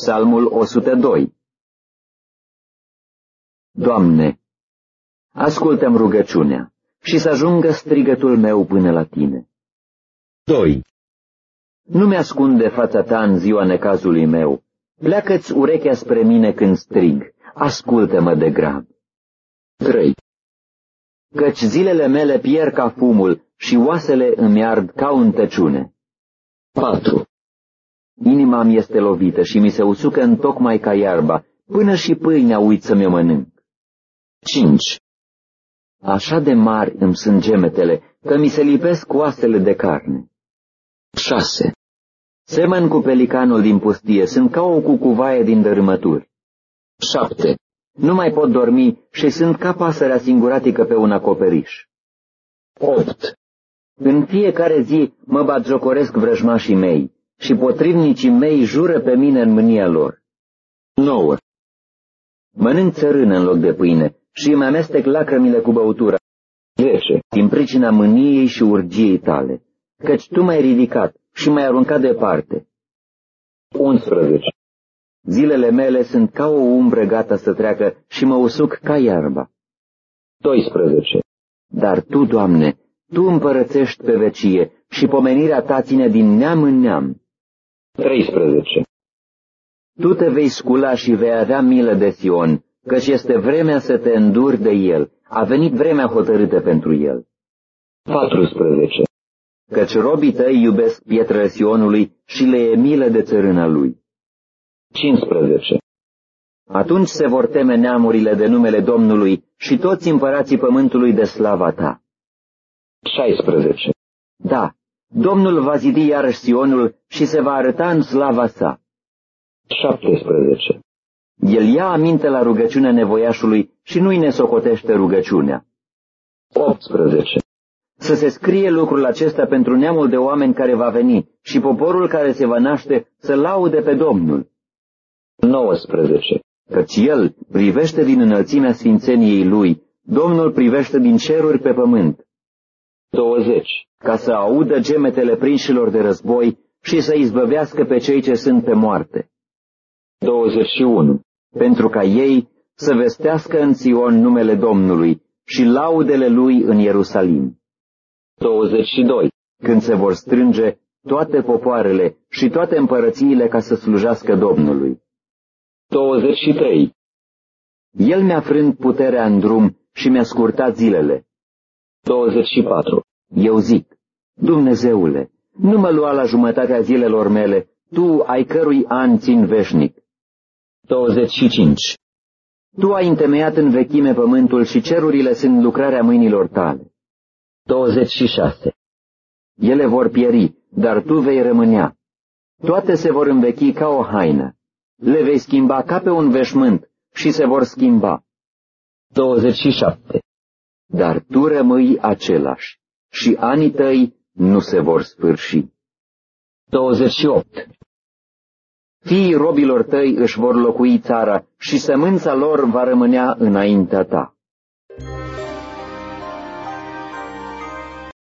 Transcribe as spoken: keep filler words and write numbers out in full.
Psalmul o sută doi. Doamne, ascultă-mi rugăciunea și să ajungă strigătul meu până la Tine. doi. Nu mi-ascunde fața Ta în ziua necazului meu. Pleacă-ți urechea spre mine când strig. Ascultă-mă de grab. trei. Căci zilele mele pierd ca fumul și oasele îmi ard ca în tăciune. patru. Inima mi este lovită și mi se usucă întocmai ca iarba, până și pâinea uit să mi-o mănânc. cinci. Așa de mari îmi sunt gemetele, că mi se lipesc oasele de carne. șase. Semăn cu pelicanul din pustie, sunt ca o cucuvaie din dărâmături. șapte. Nu mai pot dormi și sunt ca pasărea singuratică pe un acoperiș. opt. În fiecare zi mă batjocoresc vrăjmașii mei și potrivnicii mei jură pe mine în mânia lor. nouă. Mănânc țărână în loc de pâine și îmi amestec lacrămile cu băutura. zece. Din pricina mâniei și urgiei tale, căci tu m-ai ridicat și m-ai aruncat departe. unsprezece. Zilele mele sunt ca o umbră gata să treacă și mă usuc ca iarba. doisprezece. Dar Tu, Doamne, Tu împărățești pe vecie și pomenirea Ta ține din neam în neam. treisprezece. Tu te vei scula și vei avea milă de Sion, căci este vremea să te înduri de el, a venit vremea hotărâtă pentru el. patrusprezece. Căci robii Tăi iubesc pietrele Sionului și le e milă de țărâna lui. cincisprezece. Atunci se vor teme neamurile de numele Domnului și toți împărații pământului de slava Ta. șaisprezece. Da, Domnul va zidi iarăși Sionul și se va arăta în slava sa. șaptesprezece. El ia aminte la rugăciunea nevoiașului și nu-i nesocotește rugăciunea. optsprezece. Să se scrie lucrul acesta pentru neamul de oameni care va veni și poporul care se va naște să laude pe Domnul. nouăsprezece. Căci El privește din înălțimea sfințeniei Lui, Domnul privește din ceruri pe pământ. douăzeci. Ca să audă gemetele prinșilor de război și să izbăvească pe cei ce sunt pe moarte. douăzeci și unu. Pentru ca ei să vestească în Sion numele Domnului și laudele Lui în Ierusalim. douăzeci și doi. Când se vor strânge toate popoarele și toate împărățiile ca să slujească Domnului. douăzeci și trei. El mi-a frânt puterea în drum și mi-a scurtat zilele. douăzeci și patru. Eu zic, Dumnezeule, nu mă lua la jumătatea zilelor mele, Tu ai cărui an țin veșnic. douăzeci și cinci. Tu ai întemeiat în vechime pământul și cerurile sunt lucrarea mâinilor Tale. douăzeci și șase. Ele vor pieri, dar Tu vei rămânea. Toate se vor învechi ca o haină. Le vei schimba ca pe un veșmânt și se vor schimba. douăzeci și șapte. Dar Tu rămâi același și anii Tăi nu se vor sfârși. douăzeci și opt. Fiii robilor Tăi își vor locui țara și sămânța lor va rămânea înaintea Ta.